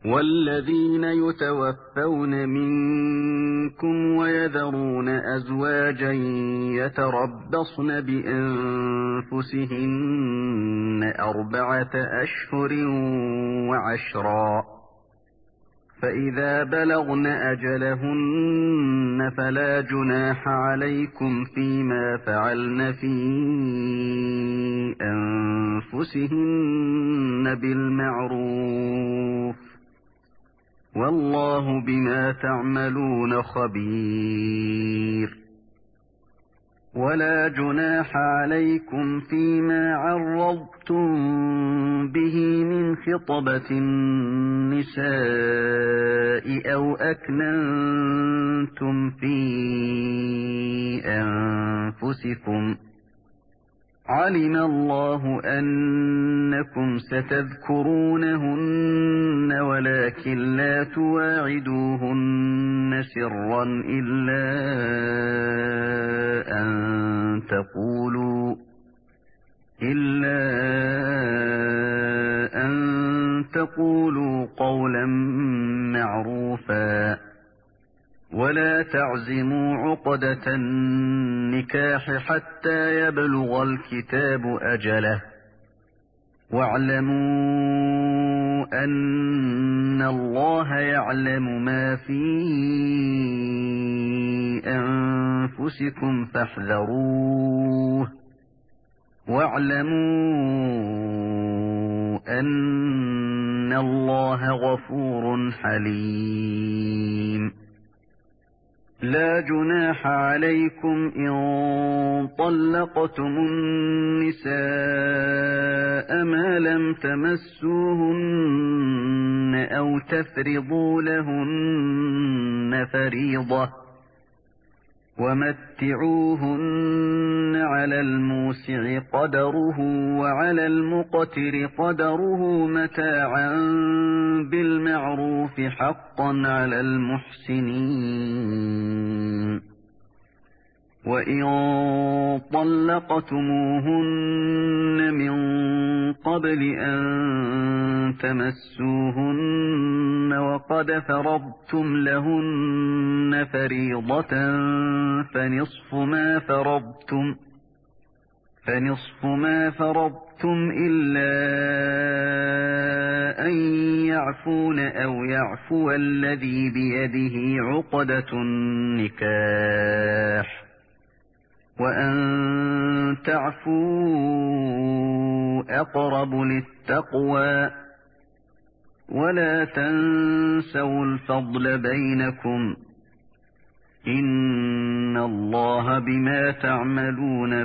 والذين يتوفون منكم ويذرون أزواجا يتربصن بأنفسهن 4 أشهر وعشرا، فإذا بلغن أجلهن فلا جناح عليكم فيما فعلن في أنفسهن بالمعروف، والله بما تعملون خبير. ولا جناح عليكم فيما عرضتم به من خطبة النساء أو أكننتم في أنفسكم، علم الله أنكم ستذكرونهن ولكن لا تواعدوهن سرا إلا أن تقولوا قولا معروفا، ولا تعزموا عقدة النكاح حتى يبلغ الكتاب أجله، واعلموا أن الله يعلم ما في أنفسكم فاحذروه، واعلموا أن الله غفور حليم. لا جناح عليكم إن طلقتم النساء ما لم تمسوهن أو تفرضوا لهن فريضة، ومتعوهن على الموسع قدره وعلى المقتر قدره متاعا بالمعروف حقا على المحسنين. وإن طلقتموهن من قبل أن تمسوهن وقد فرضتم لهن فريضة فنصف ما فرضتم إلا أن يعفون أو يعفو الذي بيده عقدة النكاح، وأن تعفوا أقرب للتقوى، ولا تنسوا الفضل بينكم، إن الله بما تعملون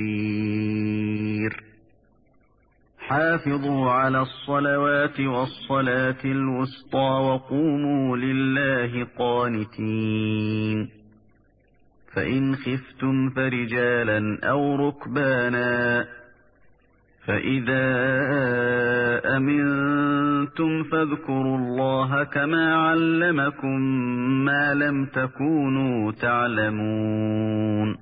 بصير. حافظوا على الصلوات والصلاة الوسطى وقوموا لله قانتين. فإن خفتم فرجالا أو ركبانا، فإذا أمنتم فاذكروا الله كما علمكم ما لم تكونوا تعلمون.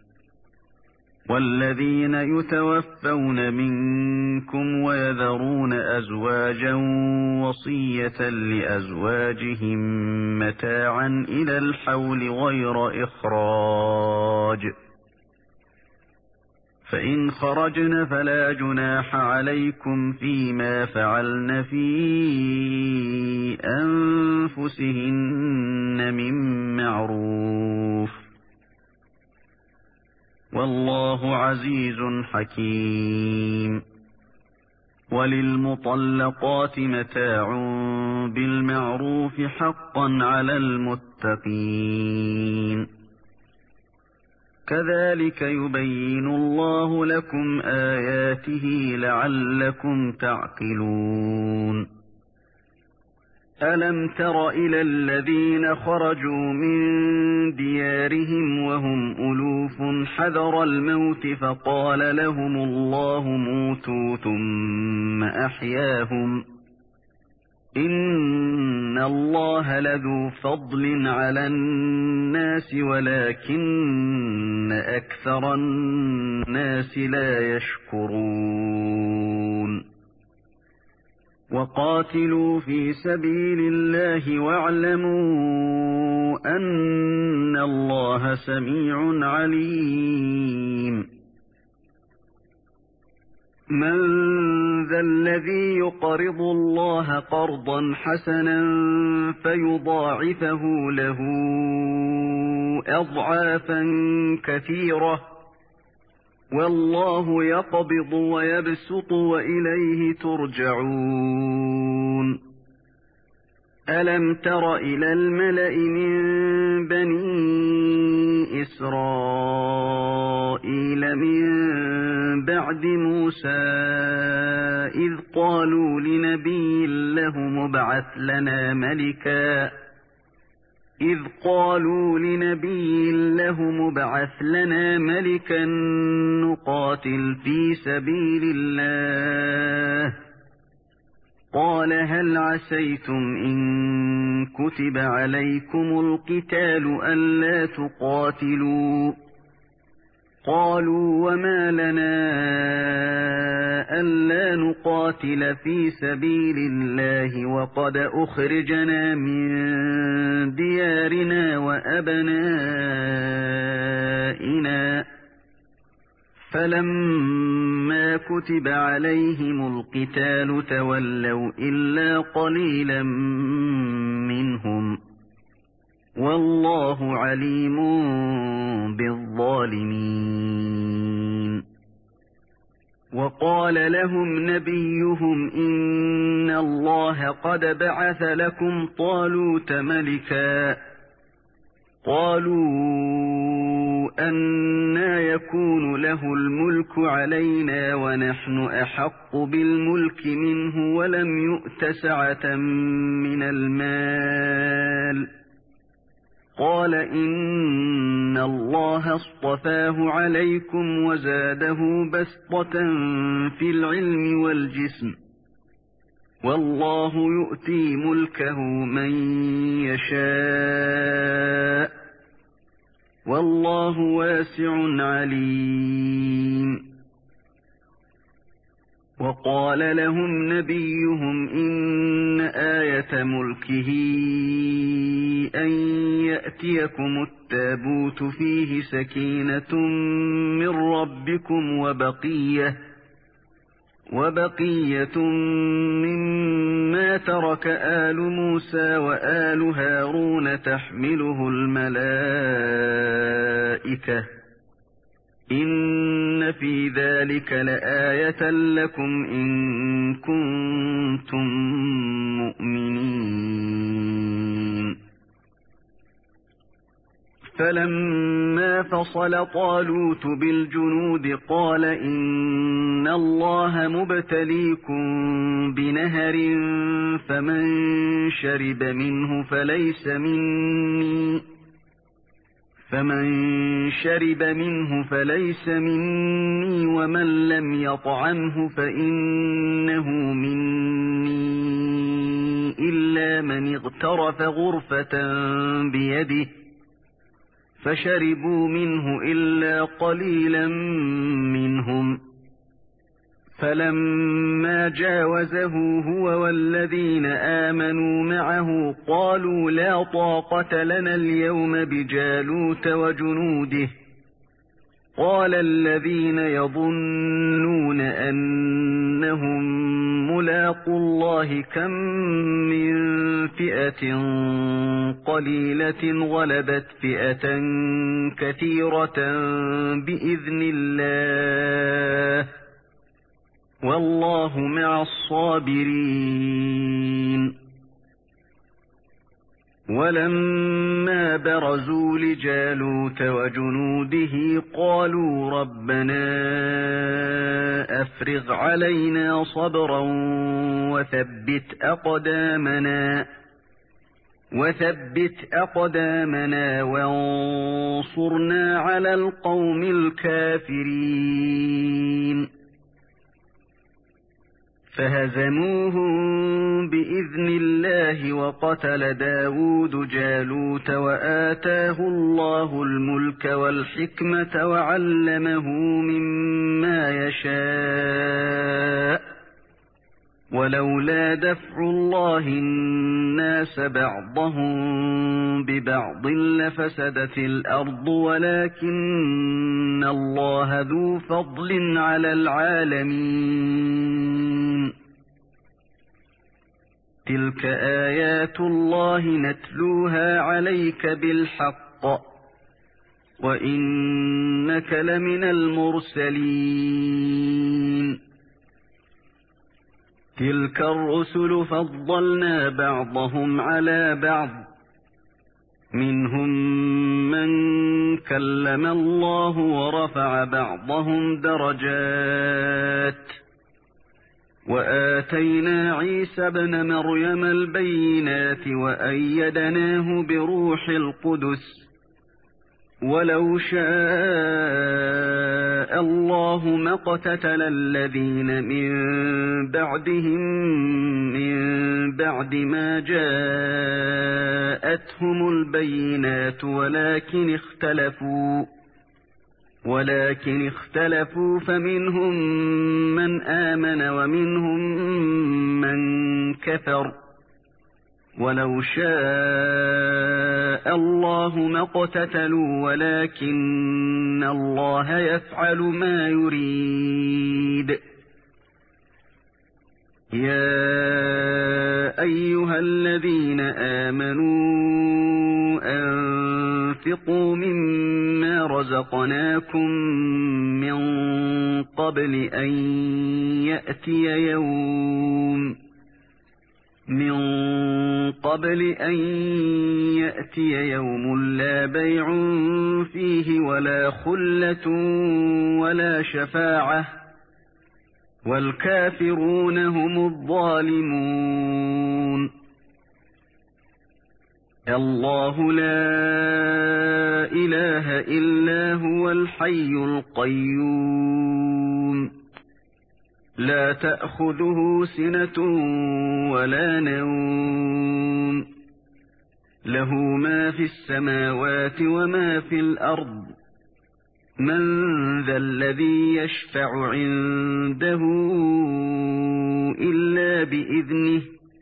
والذين يتوفون منكم ويذرون أزواجا وصية لأزواجهم متاعا إلى الحول غير إخراج، فإن خرجن فلا جناح عليكم فيما فعلن في أنفسهن من معروف، والله عزيز حكيم. وللمطلقات متاع بالمعروف حقا على المتقين. كذلك يبين الله لكم آياته لعلكم تعقلون. ألم تر إلى الذين خرجوا من ديارهم وهم ألوف حذر الموت فقال لهم الله موتوا ثم أحياهم، إن الله لذو فضل على الناس ولكن أكثر الناس لا يشكرون. وقاتلوا في سبيل الله واعلموا أن الله سميع عليم. من ذا الذي يقرض الله قرضا حسنا فيضاعفه له أضعافا كثيرة والله يقبض ويبسط وإليه ترجعون. ألم تر إلى الملأ من بني إسرائيل من بعد موسى إذ قالوا لنبي له مبعث لنا ملكا نقاتل في سبيل الله قال هل عسيتم إن كتب عليكم القتال ألا تقاتلوا قالوا وما لنا ألا نقاتل في سبيل الله وقد أخرجنا من ديارنا وأبنائنا فلما كتب عليهم القتال تولوا إلا قليلا منهم والله عليم بالظالمين. وقال لهم نبيهم إن الله قد بعث لكم طالوت ملكا قالوا أنى يكون له الملك علينا ونحن أحق بالملك منه ولم يؤت سعة من المال قال إن الله اصطفاه عليكم وزاده بسطة في العلم والجسم والله يؤتي ملكه من يشاء والله واسع عليم. وقال لهم نبيهم إن آية ملكه أن يأتيكم التابوت فيه سكينة من ربكم وبقية مما ترك آل موسى وآل هارون تحمله الملائكة إن في ذلك لآية لكم إن كنتم مؤمنين. فلما فصل طالوت بالجنود قال إن الله مبتليكم بنهر فمن شرب منه فليس مني ومن لم يطعمه فإنه مني إلا من اغترف غرفة بيده فشربوا منه إلا قليلا منهم فلما جاوزه هو والذين آمنوا معه قالوا لا طاقة لنا اليوم بجالوت وجنوده قال الذين يظنون أنهم ملاقو الله كم من فئة قليلة غلبت فئة كثيرة بإذن الله والله مع الصابرين. ولما برزوا لجالوت وجنوده قالوا ربنا أفرغ علينا صبرا وثبت أقدامنا وانصرنا على القوم الكافرين. فهزموهم بإذن الله وقتل داود جالوت وآتاه الله الملك والحكمة وعلمه مما يشاء ولولا دفع الله الناس بعضهم ببعض لفسدت الأرض ولكن الله ذو فضل على العالمين. تلك آيات الله نتلوها عليك بالحق وإنك لمن المرسلين. تلك الرسل فضلنا بعضهم على بعض منهم من كلم الله ورفع بعضهم درجات وآتينا عيسى ابن مريم البينات وأيدناه بروح القدس ولو شاء الله ما اقتتل الذين من بعدهم من بعد ما جاءتهم البينات ولكن اختلفوا فمنهم من آمن ومنهم من كفر ولو شاء الله ما اقتتلوا ولكن الله يفعل ما يريد. يا أيها الذين آمنوا أنفقوا مما رزقناكم من قبل أن يأتي يوم لا بيع فيه ولا خلة ولا شفاعة والكافرون هم الظالمون. الله لا إله إلا هو الحي القيوم لا تأخذه سنة ولا نوم له ما في السماوات وما في الأرض من ذا الذي يشفع عنده إلا بإذنه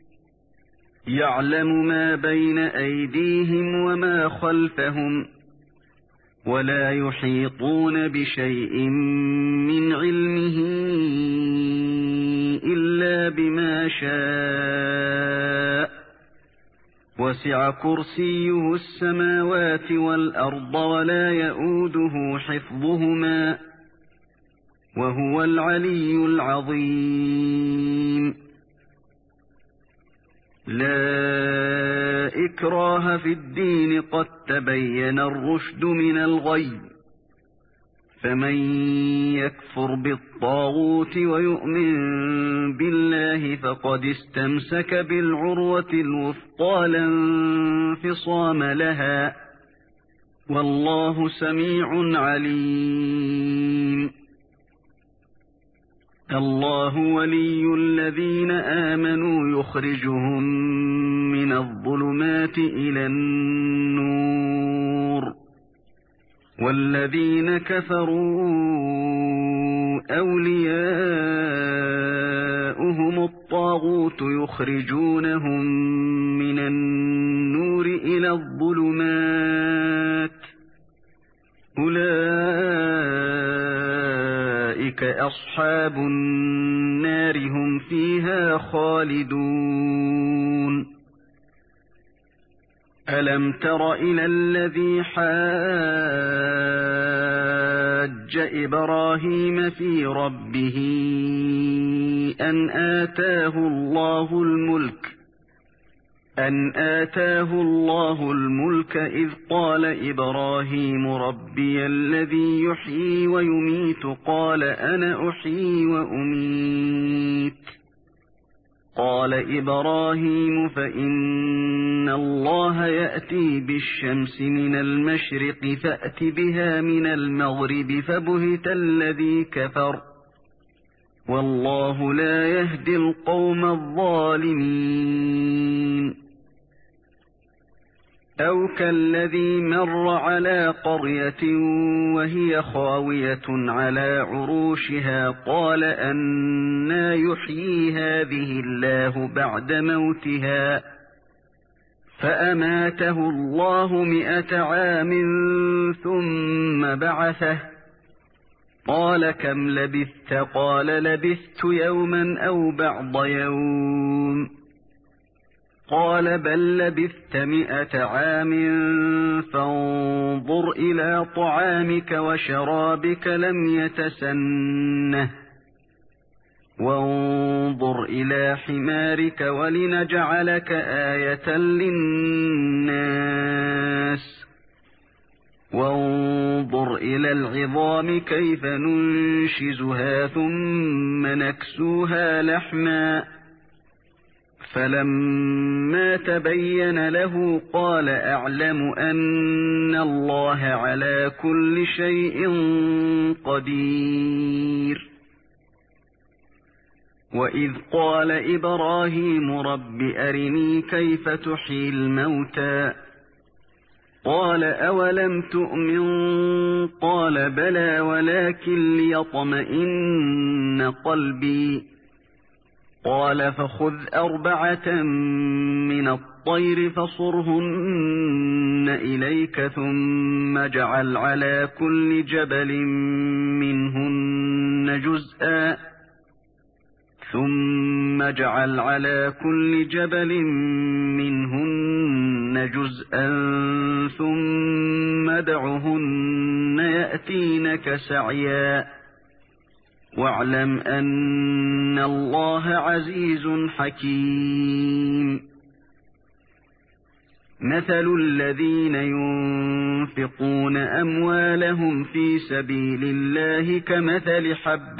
يعلم ما بين أيديهم وما خلفهم ولا يحيطون بشيء من علمه إلا بما شاء وسع كرسيه السماوات والأرض ولا يؤوده حفظهما وهو العلي العظيم. لا إكراه في الدين قد تبين الرشد من الغي فمن يكفر بالطاغوت ويؤمن بالله فقد استمسك بالعروة الوثقى لا انفصام لها والله سميع عليم. الله ولي الذين آمنوا يخرجهم من الظلمات إلى النور والذين كفروا أولياؤهم الطاغوت يخرجونهم من النور إلى الظلمات أولئك أصحاب النار هم فيها خالدون. ألم تر إلى الذي حاج إبراهيم في ربه أن آتاه الله الملك إذ قال إبراهيم ربي الذي يحيي ويميت قال أنا أحيي وأميت قال إبراهيم فإن الله يأتي بالشمس من المشرق فأت بها من المغرب فبهت الذي كفر والله لا يهدي القوم الظالمين. أو كالذي مر على قرية وهي خاوية على عروشها قال أنى يحيي هذه الله بعد موتها فأماته الله 100 عام ثم بعثه قال كم لبثت قال لبثت يوما أو بعض يوم قال بل لبثت 100 عام فانظر إلى طعامك وشرابك لم يتسنه وانظر إلى حمارك ولنجعلك آية للناس وانظر إلى العظام كيف ننشزها ثم نكسوها لحما فلما تبين له قال أعلم أن الله على كل شيء قدير وإذ قال إبراهيم رب أرني كيف تحيي الموتى قال أولم تؤمن قال بلى ولكن ليطمئن قلبي قال فخذ 4 من الطير فصرهن إليك ثم اجعل على كل جبل منهن جزءا ثم ادعهن يأتينك سعيا واعلم أن الله عزيز حكيم مثل الذين ينفقون أموالهم في سبيل الله كمثل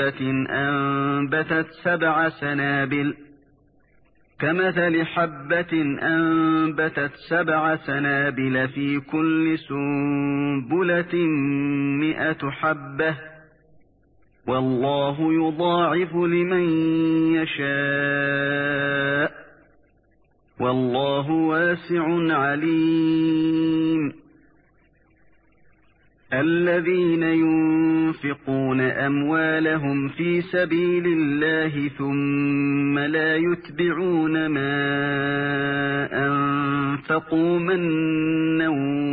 حبة أنبتت 7 سنابل في كل سنبلة 100 حبة والله يضاعف لمن يشاء والله واسع عليم الذين ينفقون أموالهم في سبيل الله ثم لا يتبعون ما أنفقوا منا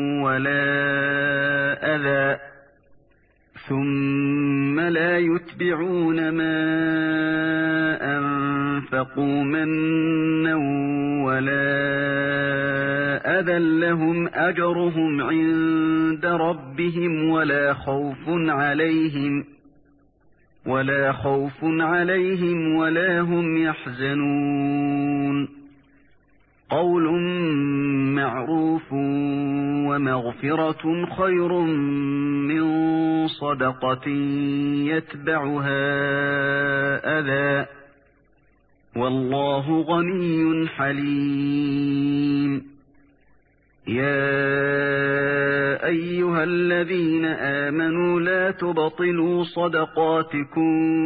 ولا أذى لهم أجرهم عند ربهم ولا خوف عليهم ولا هم يحزنون قول معروف ومغفرة خير من صدقة يتبعها أذى والله غني حليم يا أيها الذين آمنوا لا تبطلوا صدقاتكم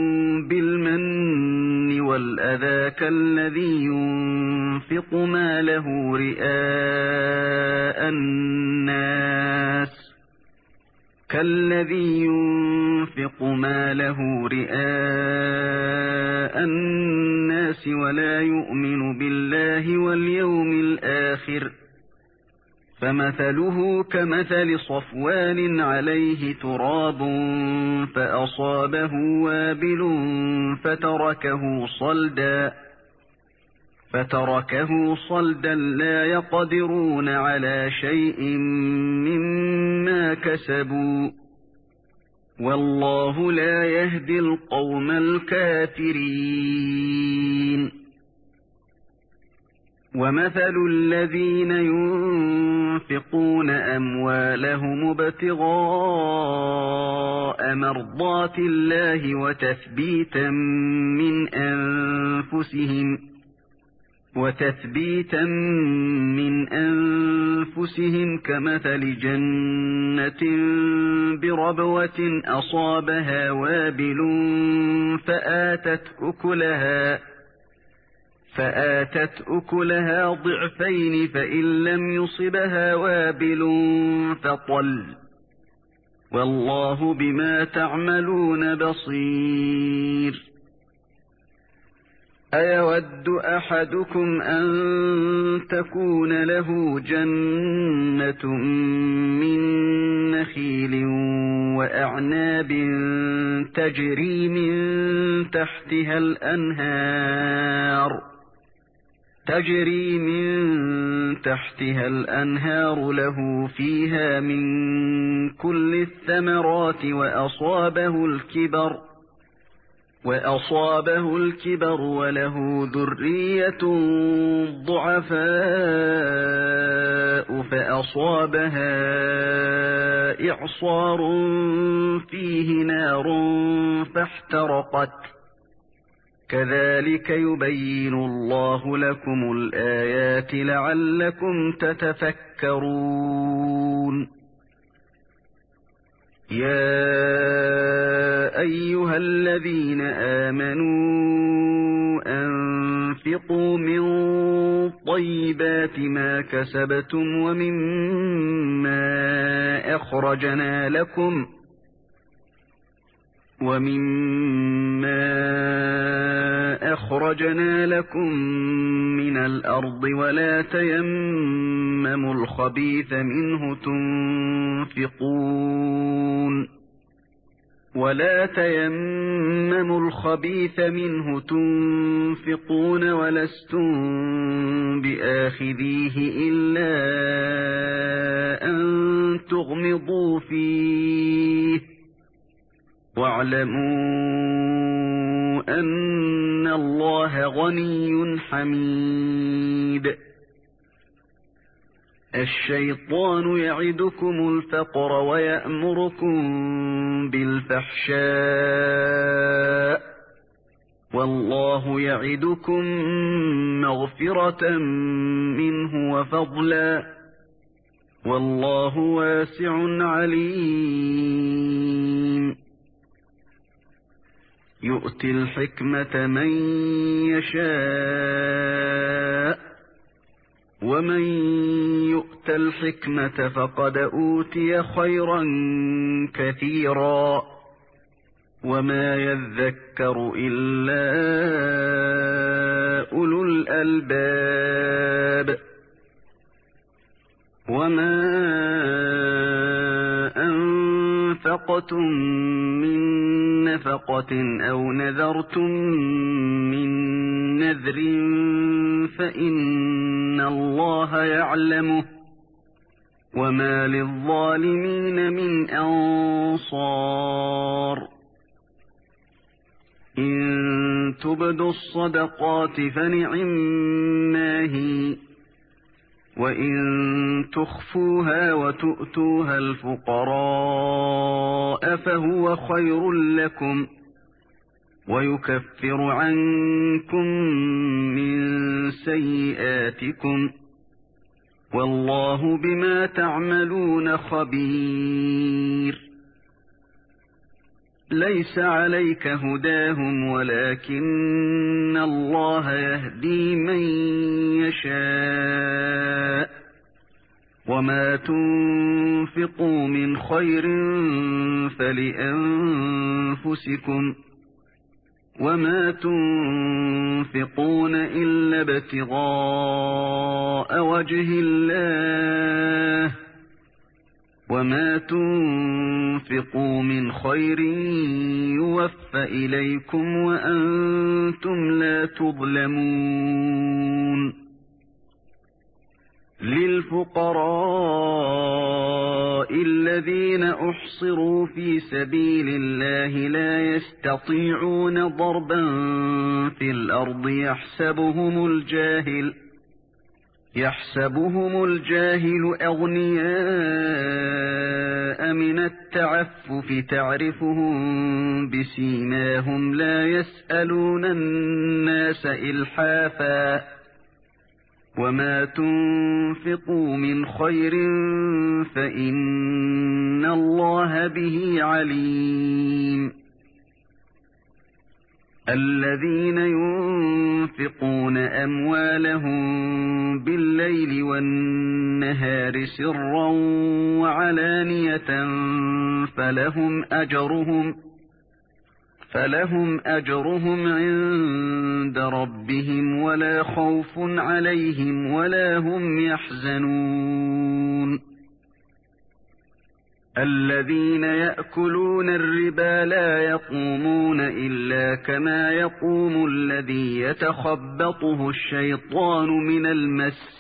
بالمن والأذى كالذي ينفق ماله رئاء الناس ولا يؤمن بالله واليوم الآخر فمثله كمثل صفوان عليه تراب فأصابه وابل فتركه صلدا لا يقدرون على شيء مما كسبوا والله لا يهدي القوم الكافرين ومثل الذين ينفقون أموالهم ابتغاء مرضات الله وتثبيتا من أنفسهم كمثل جنة بربوة فآتت أكلها ضعفين فإن لم يصبها وابل فطل والله بما تعملون بصير أيود أحدكم أن تكون له جنة من نخيل وأعناب تجري من تحتها الأنهار له فيها من كل الثمرات وأصابه الكبر وله ذرية ضعفاء فأصابها إعصار فيه نار فاحترقت كذلك يبين الله لكم الآيات لعلكم تتفكرون يا أيها الذين آمنوا أنفقوا من طيبات ما كسبتم ومما أخرجنا لكم من الأرض ولا تيمموا الخبيث منه تنفقون ولستم بآخذيه إلا أن تغمضوا فيه واعلموا أن الله غني حميد الشيطان يعدكم الفقر ويأمركم بالفحشاء والله يعدكم مغفرة منه وفضلا والله واسع عليم يؤتي الحكمة من يشاء ومن يؤت الحكمة فقد أوتي خيرا كثيرا وما يذكر إلا أولو الألباب وما أنفقتم من نفقة أو نذرتم من نذر فإن الله يعلمه وما للظالمين من أنصار إن تبدوا الصدقات فنعما هي وإن تخفوها وتؤتوها الفقراء فهو خير لكم ويكفر عنكم من سيئاتكم والله بما تعملون خبير ليس عليك هداهم ولكن الله يهدي من يشاء وما تنفقوا من خير فلأنفسكم وما تنفقون إلا ابتغاء وجه الله وما تنفقوا من خير يوفى إليكم وأنتم لا تظلمون للفقراء الذين أحصروا في سبيل الله لا يستطيعون ضربا في الأرض يحسبهم الجاهل أغنياء من التعفف تعرفهم بسيماهم لا يسألون الناس إلحافا وما تنفقوا من خير فإن الله به عليم الذين ينفقون أموالهم بالليل والنهار سرا وعلانية فلهم أجرهم عند ربهم ولا خوف عليهم ولا هم يحزنون الذين يأكلون الربا لا يقومون إلا كما يقوم الذي يتخبطه الشيطان من المس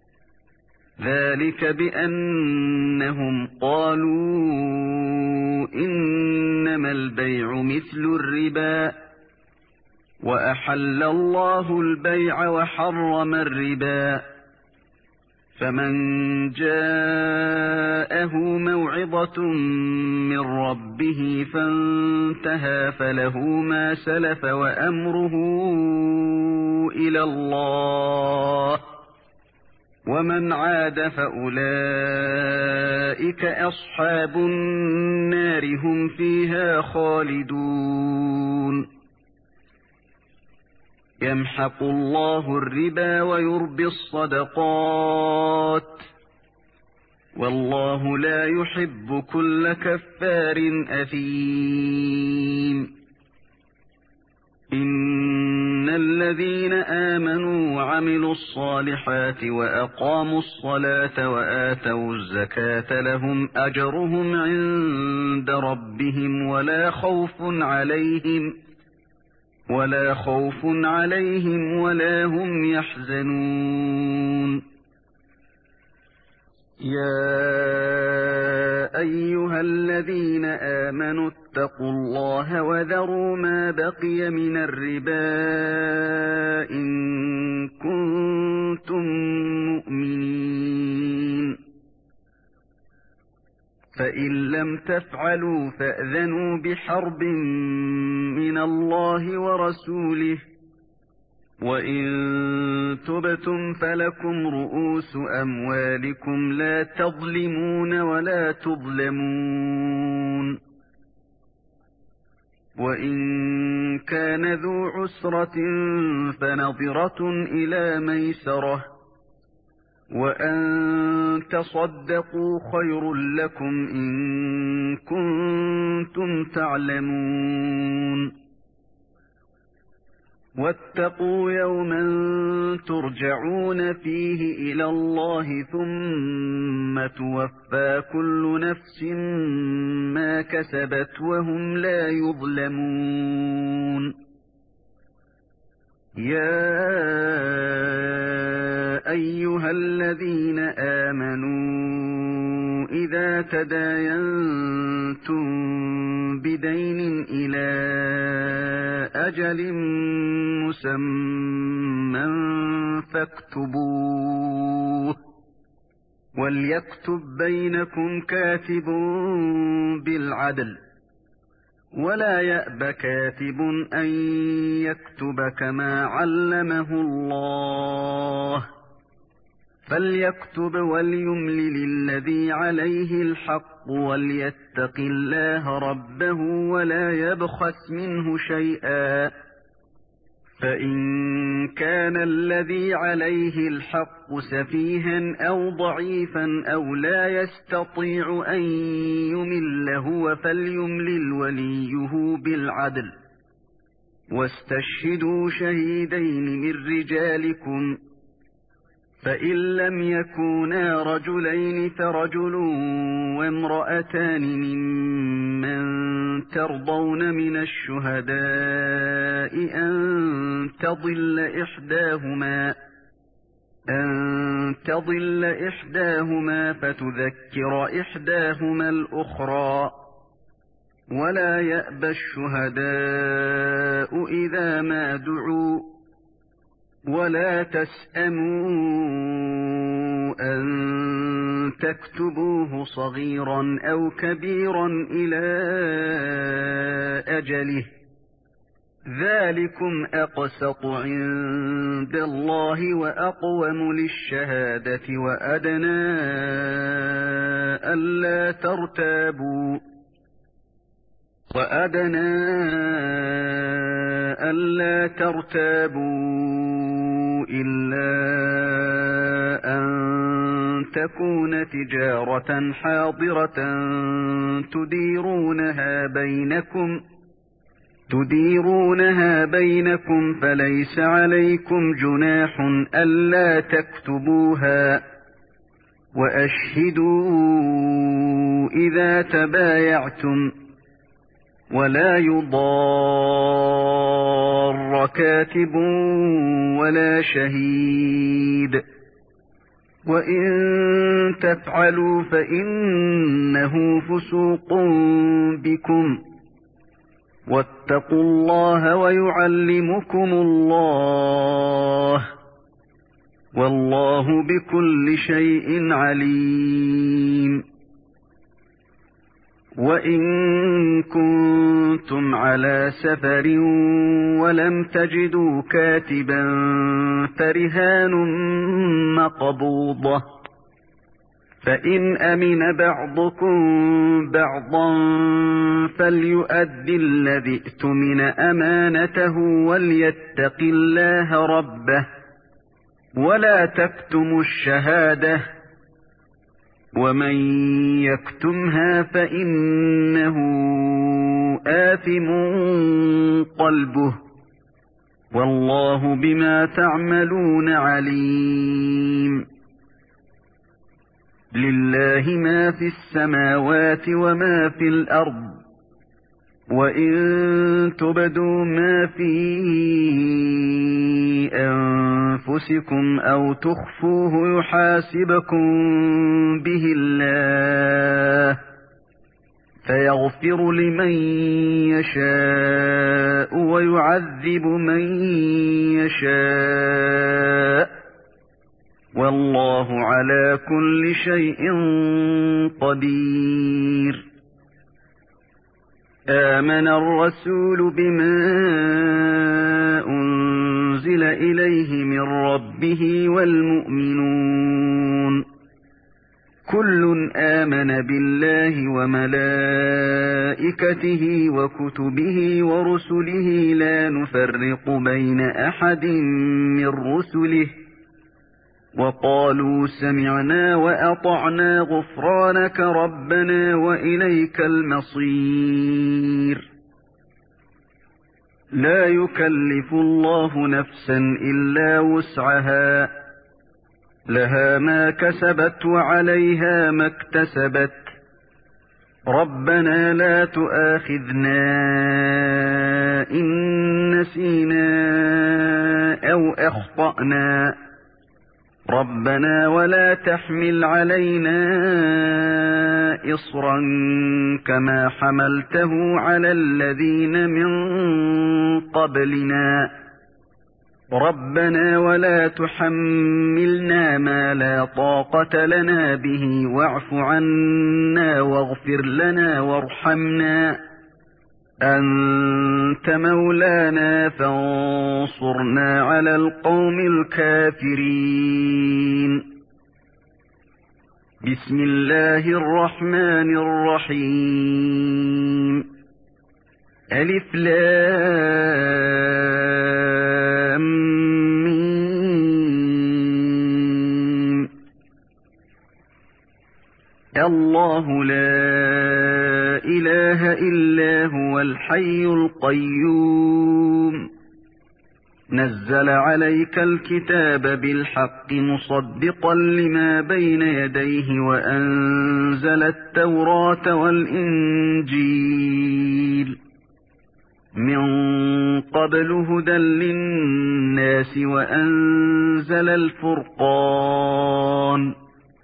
ذلك بأنهم قالوا إنما البيع مثل الربا وأحل الله البيع وحرم الربا فمن جاءه موعظة من ربه فانتهى فله ما سلف وأمره إلى الله ومن عاد فأولئك أصحاب النار هم فيها خالدون يمحق الله الربا ويربي الصدقات والله لا يحب كل كفار أثيم إن الذين آمنوا وعملوا الصالحات وأقاموا الصلاة وآتوا الزكاة لهم أجرهم عند ربهم ولا خوف عليهم ولا هم يحزنون يا أيها الذين آمنوا اتقوا الله وذروا ما بقي من الربا إن كنتم مؤمنين فإن لم تفعلوا فأذنوا بحرب من الله ورسوله وإن تبتم فلكم رؤوس أموالكم لا تظلمون ولا تظلمون وإن كان ذو عسرة فنظرة إلى ميسرة وأن تصدقوا خير لكم إن كنتم تعلمون واتقوا يوما ترجعون فيه إلى الله ثم توفى كل نفس ما كسبت وهم لا يظلمون يا أيها الذين آمنوا إذا تداينتم بدين إلى أجل مسمى فاكتبوه وليكتب بينكم كاتب بالعدل ولا يأب كاتب أن يكتب كما علمه الله فليكتب وليملل الذي عليه الحق وليتق الله ربه ولا يبخس منه شيئا فإن كان الذي عليه الحق سفيها أو ضعيفا أو لا يستطيع أن يمل هو فليملل وليه بالعدل واستشهدوا شهيدين من رجالكم فإن لم يكونا رجلين فرجل وامرأتان ممن ترضون من الشهداء أن تضل إحداهما فتذكر إحداهما الأخرى ولا يأبى الشهداء إذا ما دعوا ولا تسأموا أن تكتبوه صغيرا أو كبيرا إلى أجله ذلكم أقسط عند الله وأقوم للشهادة وأدنى ألا ترتابوا وأدنى ألا ترتابوا إلا أن تكون تجارة حاضرة تديرونها بينكم فليس عليكم جناح ألا تكتبوها وأشهدوا إذا تبايعتم ولا يضار كاتب ولا شهيد وإن تفعلوا فإنه فسوق بكم واتقوا الله ويعلمكم الله والله بكل شيء عليم وإن كنتم على سفر ولم تجدوا كاتبا فرهان مقبوضة فإن أمن بعضكم بعضا فليؤد الذي اؤتمن أمانته وليتق الله ربه ولا تكتموا الشهادة ومن يكتمها فإنه آثم قلبه والله بما تعملون عليم لله ما في السماوات وما في الأرض وإن تبدوا ما في أنفسكم أو تخفوه يحاسبكم به الله فيغفر لمن يشاء ويعذب من يشاء والله على كل شيء قدير آمن الرسول بما أنزل إليه من ربه والمؤمنون كل آمن بالله وملائكته وكتبه ورسله لا نفرق بين أحد من رسله وقالوا سمعنا وأطعنا غفرانك ربنا وإليك المصير لا يكلف الله نفسا إلا وسعها لها ما كسبت وعليها ما اكتسبت ربنا لا تؤاخذنا إن نسينا أو أخطأنا ربنا ولا تحمل علينا إصرا كما حملته على الذين من قبلنا ربنا ولا تحملنا ما لا طاقة لنا به واعف عنا واغفر لنا وارحمنا أنت مولانا فانصرنا على القوم الكافرين بسم الله الرحمن الرحيم ألف لام ميم الله لا إله إلا هو الحي القيوم نزل عليك الكتاب بالحق مصدقا لما بين يديه وأنزل التوراة والإنجيل من قبل هدى للناس وأنزل الفرقان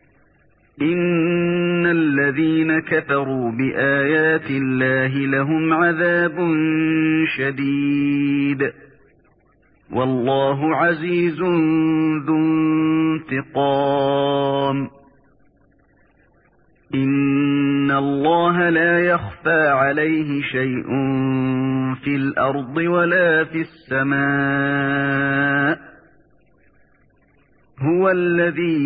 إن الذين كفروا بآيات الله لهم عذاب شديد والله عزيز ذو انتقام إن الله لا يخفى عليه شيء في الأرض ولا في السماء هو الذي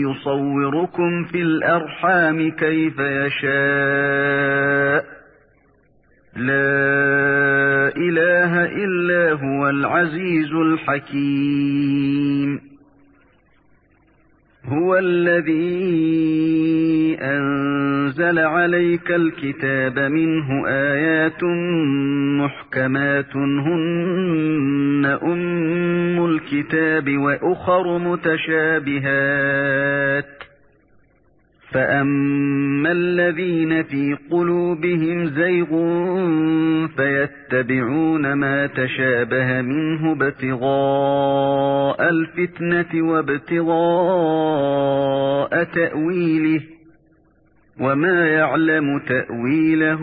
يصوركم في الأرحام كيف يشاء لا إله إلا هو العزيز الحكيم هو الذي أنزل عليك الكتاب منه آيات محكمات هن أم الكتاب وأخر متشابهات فأما الذين في قلوبهم زيغ فيتبعون ما تشابه منه ابتغاء الفتنة وابتغاء تأويله وما يعلم تأويله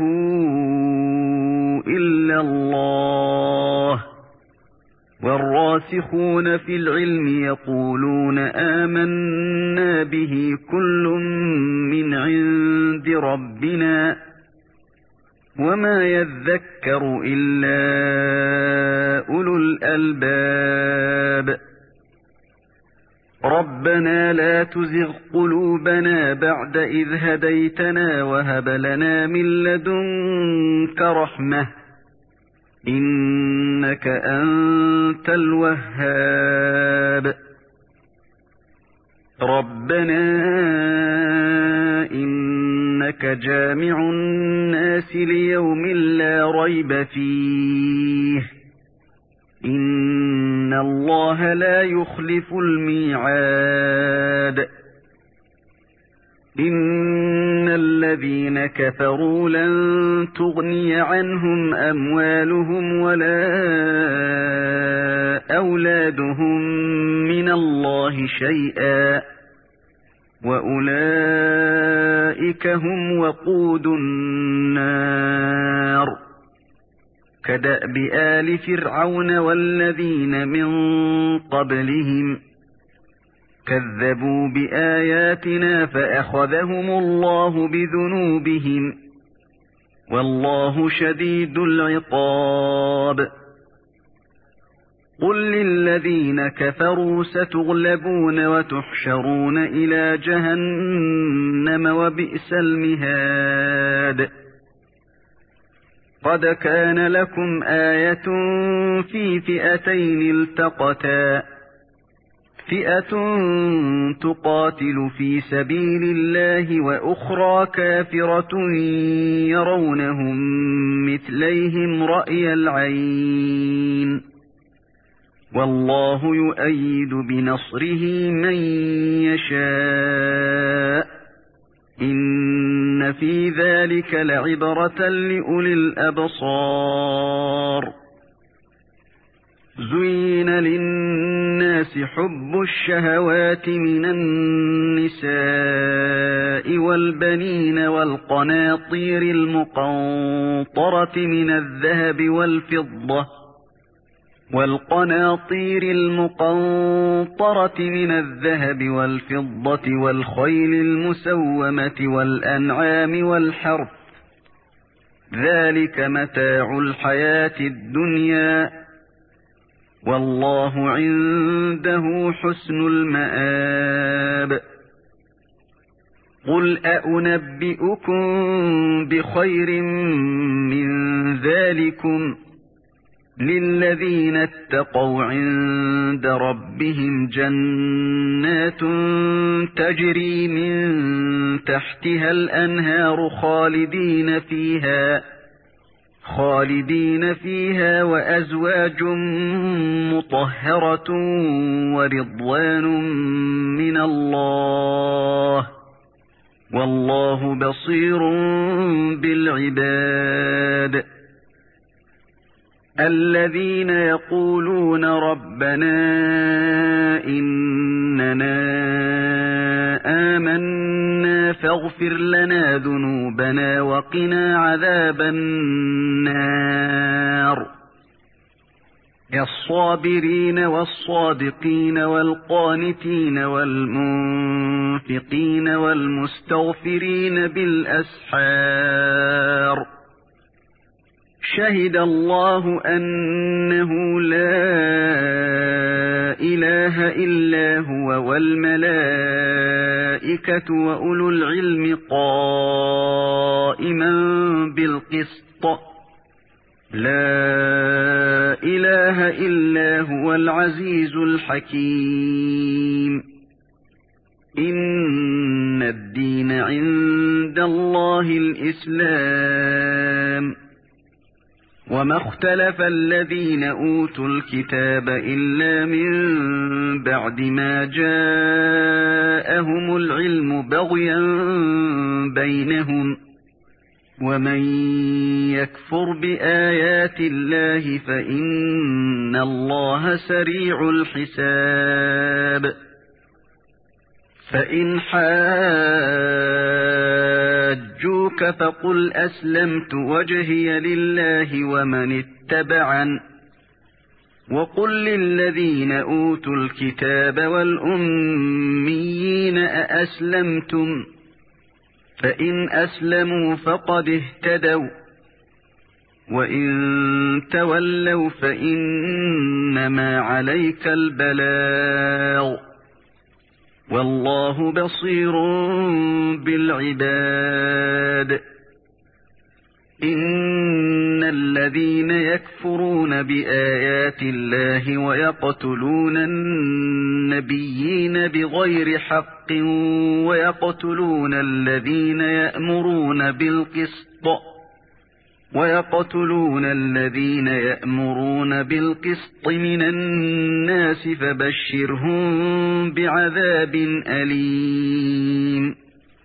إلا الله والراسخون في العلم يقولون آمنا به كل من عند ربنا وما يذكر إلا أولو الألباب ربنا لا تزغ قلوبنا بعد إذ هديتنا وهب لنا من لدنك رحمة إنك أنت الوهاب ربنا إنك جامع الناس ليوم لا ريب فيه إن الله لا يخلف الميعاد إن الذين كفروا لن تغني عنهم أموالهم ولا أولادهم من الله شيئا وأولئك هم وقود النار كدأب آل فرعون والذين من قبلهم كذبوا بآياتنا فأخذهم الله بذنوبهم والله شديد العقاب قل للذين كفروا ستغلبون وتحشرون إلى جهنم وبئس المهاد قد كان لكم آية في فئتين التقتا فئة تقاتل في سبيل الله وأخرى كافرة يرونهم مثليهم رأي العين والله يؤيد بنصره من يشاء إن في ذلك لعبرة لأولي الأبصار زين للناس حب الشهوات من النساء والبنين والقناطير المقنطرة من الذهب والفضة والخيل المسومة والأنعام والحرث ذلك متاع الحياة الدنيا والله عنده حسن المآب قل أأنبئكم بخير من ذلكم للذين اتقوا عند ربهم جنات تجري من تحتها الأنهار خالدين فيها وأزواج مطهرة ورضوان من الله والله بصير بالعباد الذين يقولون ربنا إننا آمنا فاغفر لنا ذنوبنا وقنا عذاب النار الصابرين والصادقين والقانتين والمنفقين والمستغفرين بالأسحار شهد الله أنه لا إله إلا هو والملائكة وأولو العلم قائما بالقسط لا إله إلا هو العزيز الحكيم إن الدين عند الله الإسلام وما اختلف الذين أوتوا الكتاب إلا من بعد ما جاءهم العلم بغيا بينهم ومن يكفر بآيات الله فإن الله سريع الحساب فإن حاجوك فقل أسلمت وجهي لله ومن اتبعن وقل للذين أوتوا الكتاب والأميين أأسلمتم فإن أسلموا فقد اهتدوا وإن تولوا فإنما عليك البلاغ والله بصير بالعباد إن الذين يكفرون بآيات الله ويقتلون النبيين بغير حق ويقتلون الذين يأمرون بالقسط من الناس فبشرهم بعذاب أليم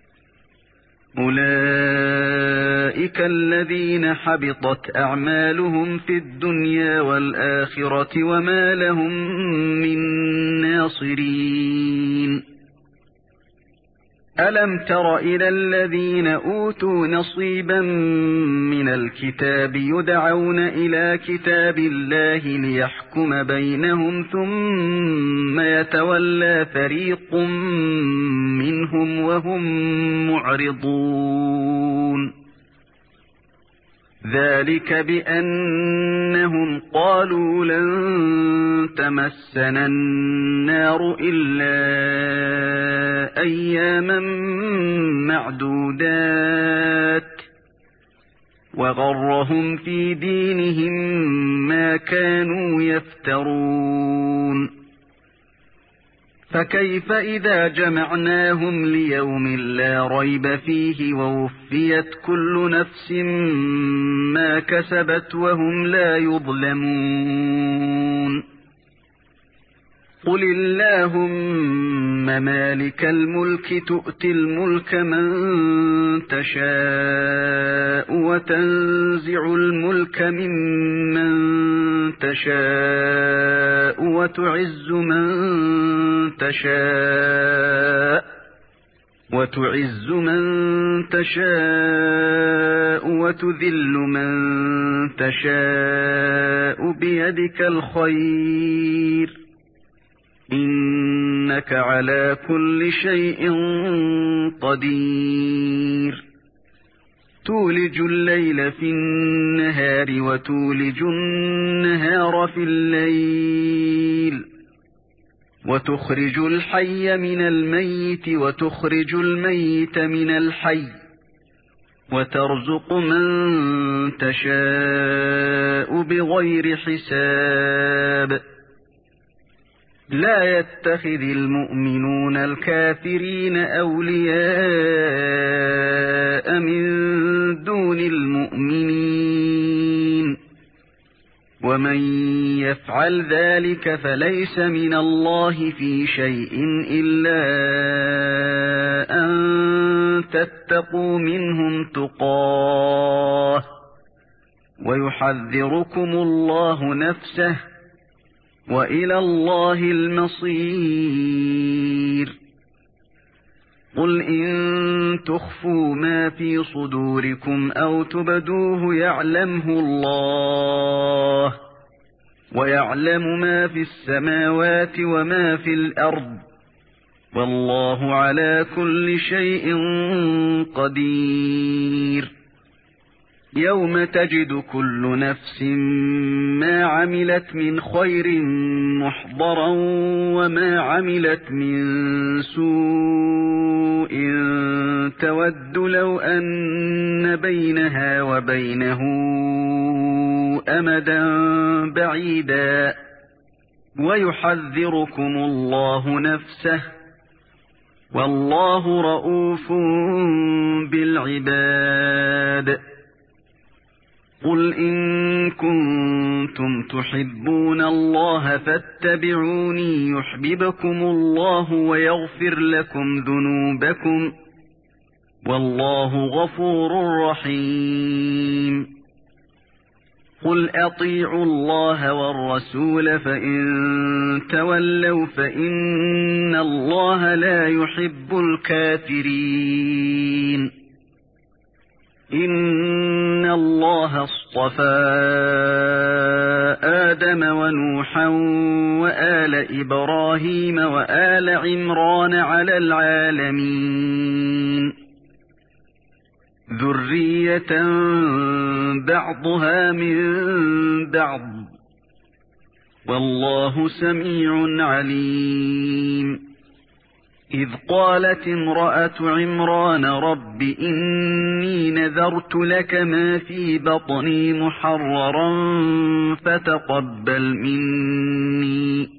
أولئك الذين حبطت أعمالهم في الدنيا والآخرة وما لهم من ناصرين ألم تر إلى الذين أوتوا نصيبا من الكتاب يدعون إلى كتاب الله ليحكم بينهم ثم يتولى فريق منهم وهم معرضون ذلك بأنهم قالوا لن تمسنا النار إلا أياما معدودات وغرهم في دينهم ما كانوا يفترون فكيف إذا جمعناهم ليوم لا ريب فيه ووفيت كل نفس ما كسبت وهم لا يظلمون قل اللهم مالك الملك تؤتي الملك من تشاء وتنزع الملك ممن تشاء وتعز من تشاء وتذل من تشاء بيدك الخير إنك على كل شيء قدير تولج الليل في النهار وتولج النهار في الليل وتخرج الحي من الميت وتخرج الميت من الحي وترزق من تشاء بغير حساب لا يتخذ المؤمنون الكافرين أولياء من دون المؤمنين ومن يفعل ذلك فليس من الله في شيء إلا أن تتقوا منهم تقاه ويحذركم الله نفسه وإلى الله المصير قل إن تخفوا ما في صدوركم أو تبدوه يعلمه الله ويعلم ما في السماوات وما في الأرض والله على كل شيء قدير يوم تجد كل نفس ما عملت من خير محضرا وما عملت من سوء تود لو أن بينها وبينه أمدا بعيدا ويحذركم الله نفسه والله رءوف بالعباد قل إن كنتم تحبون الله فاتبعوني يحببكم الله ويغفر لكم ذنوبكم والله غفور رحيم قل أطيعوا الله والرسول فإن تولوا فإن الله لا يحب الكافرين إن الله اصطفى آدم ونوحا وآل إبراهيم وآل عمران على العالمين ذرية بعضها من بعض والله سميع عليم إذ قالت امرأة عمران رب إني نذرت لك ما في بطني محررا فتقبل مني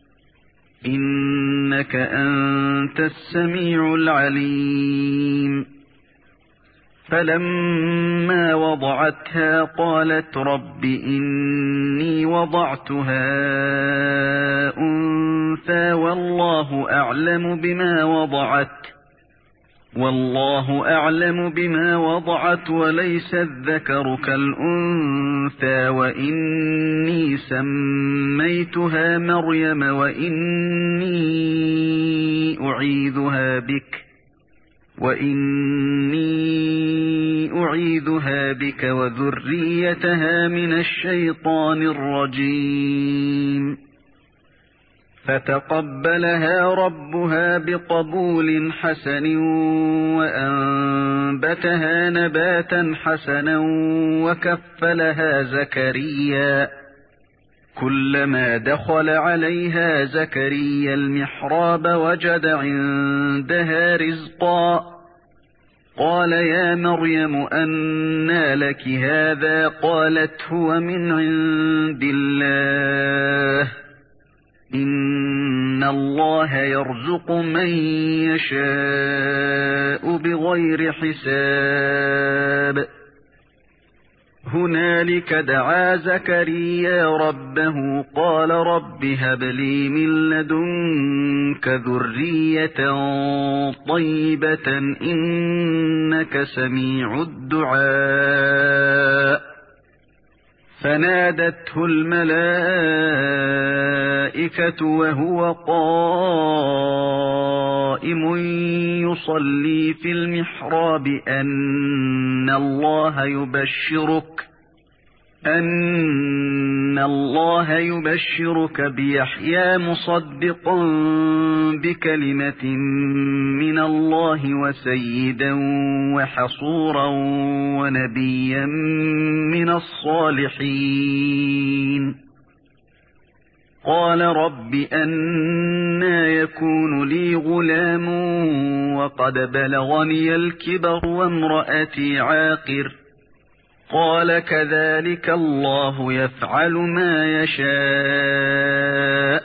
إنك أنت السميع العليم فلما وضعتها قالت رب إني وضعتها أنثى والله أعلم بما وضعت وليس الذكر كالأنثى وإني سميتها مريم وإني أعيذها بك وذريتها من الشيطان الرجيم فتقبلها ربها بقبول حسن وأنبتها نباتا حسنا وكفلها زكريا كلما دخل عليها زكريا المحراب وجد عندها رزقا قال يا مريم أنى لك هذا قالت هو من عند الله إن الله يرزق من يشاء بغير حساب هنالك دعا زكريا ربه قال رب هب لي من لدنك ذرية طيبة إنك سميع الدعاء فنادته الملائكة وهو قائم يصلي في المحراب أن الله يبشرك بيحيى مصدقا بكلمة من الله وسيدا وحصورا ونبيا من الصالحين قال رب أنى يكون لي غلام وقد بلغني الكبر وامرأتي عاقر قال كذلك الله يفعل ما يشاء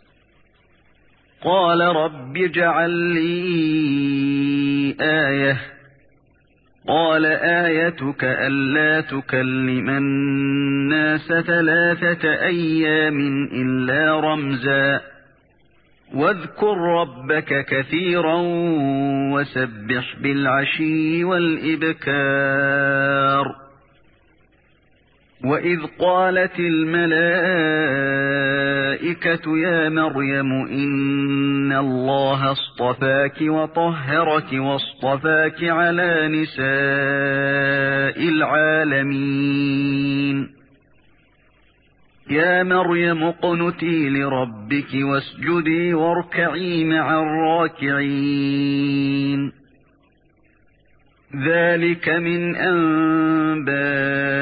قال رب اجعل لي آية قال آيتك ألا تكلم الناس 3 أيام إلا رمزا واذكر ربك كثيرا وسبح بالعشي والإبكار وإذ قالت الملائكة يا مريم إن الله اصطفاك وطهرك واصطفاك على نساء العالمين يا مريم اقنتي لربك واسجدي واركعي مع الراكعين ذلك من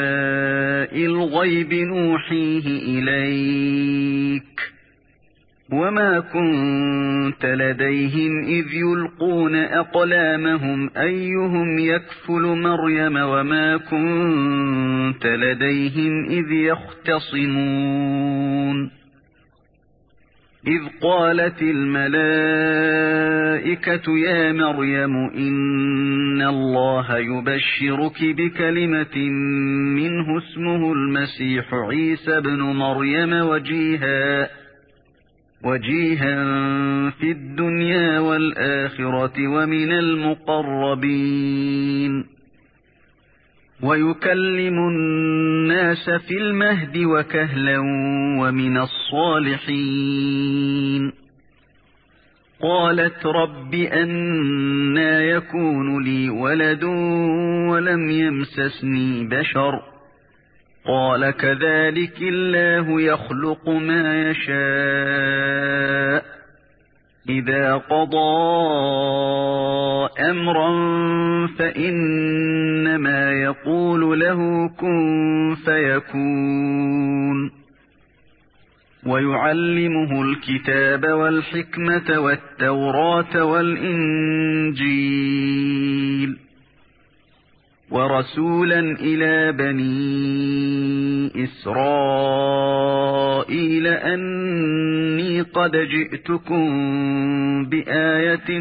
أنباء الغيب نوحيه إليك وما كنت لديهم إذ يلقون أقلامهم أيهم يكفل مريم وما كنت لديهم إذ يختصمون إذ قالت الملائكة يا مريم إن الله يبشرك بكلمة منه اسمه المسيح عيسى ابن مريم وجيها في الدنيا والآخرة ومن المقربين ويكلم الناس في المهد وكهلا ومن الصالحين قالت رب أنى يكون لي ولد ولم يمسسني بشر قال كذلك الله يخلق ما يشاء إذا قضى أمرا فإنما يقول له كن فيكون ويعلمه الكتاب والحكمة والتوراة والإنجيل ورسولا إلى بني إسرائيل أني قد جئتكم بآية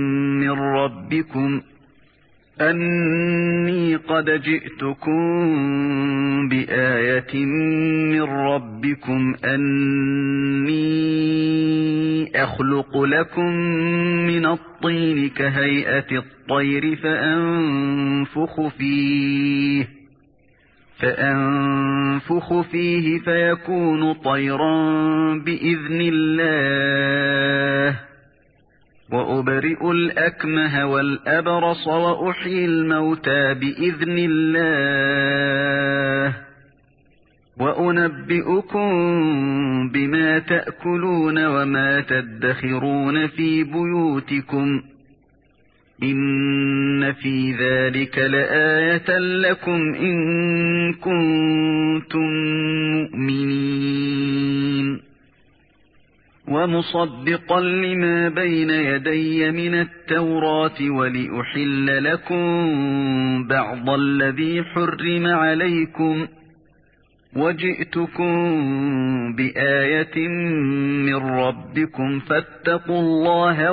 من ربكم أني أخلق لكم من الطين كهيئة الطير فأنفخ فيه فيكون طيرا بإذن الله وأبرئ الأكمه والأبرص وأحيي الموتى بإذن الله وأنبئكم بما تأكلون وما تدخرون في بيوتكم إن في ذلك لآية لكم إن كنتم مؤمنين ومصدقا لما بين يدي من التوراة ولأحل لكم بعض الذي حرم عليكم وجئتكم بآية من ربكم فاتقوا الله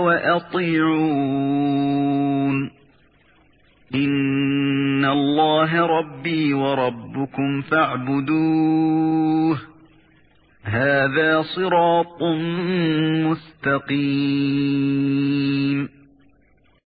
وأطيعون إن الله ربي وربكم فاعبدوه هذا صراط مستقيم